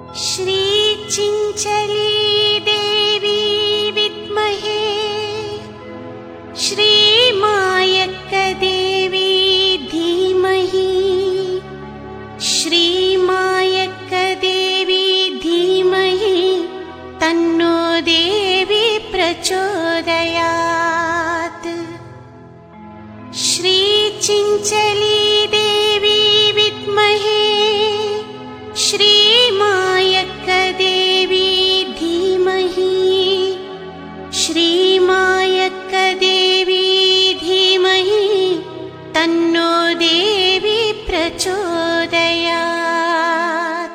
श्री चिंचली देवी विद्महे श्री मायक्क देवी धीमहि श्री मायक्क देवी धीमहि तन्नो देवी प्रचोदयात्। श्री चिंचली देवी विद्महे श्री मायक्क देवी धीमहि श्री मायक्क देवी धीमहि तन्नो देवी प्रचोदयात्।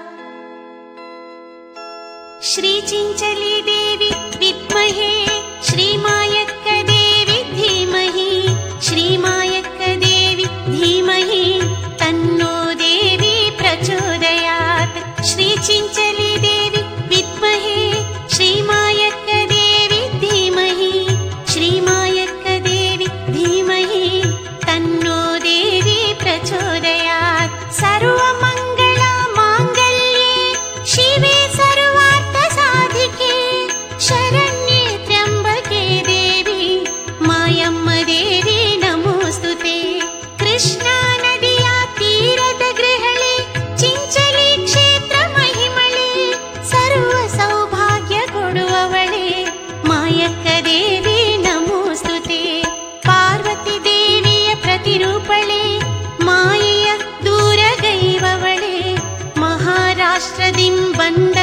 श्री चिंचली देवी विद्महे श्री मायक्क देवी धीमहि श्री मायक्क देवी धीमहि तन्नो देवी प्रचोदयात्। श्री चिंचली देवी विद्महे श्री मायक्क देवी धीमहि श्री मायक्क देवी धीमहि तन्नो देवी प्रचोदयात्। सर्वमंगल मांगल्ये शिवे सर्वार्थ साधिके शरण्ये त्र्यंबके देवी मायम्म देवी नमोस्तुते। कृष्णा नदिया तीರದ ಗೃಹಳೆ ಚಿಂಚಲಿ ಕ್ಷೇತ್ರ ಮಹಿಮಳೆ ಸರ್ವ ಸೌಭಾಗ್ಯ ಕೊಡುವವಳೆ ಮಾಯಕ್ಕ ದೇವಿ ನಮೋಸ್ತುತೆ। ಪಾರ್ವತಿ ದೇವಿಯ ಪ್ರತಿರೂಪಳೆ ಮಾಯೆಯ ದೂರಗೈವವಳೆ ಮಹಾರಾಷ್ಟ್ರದಿಂ ಬಂದ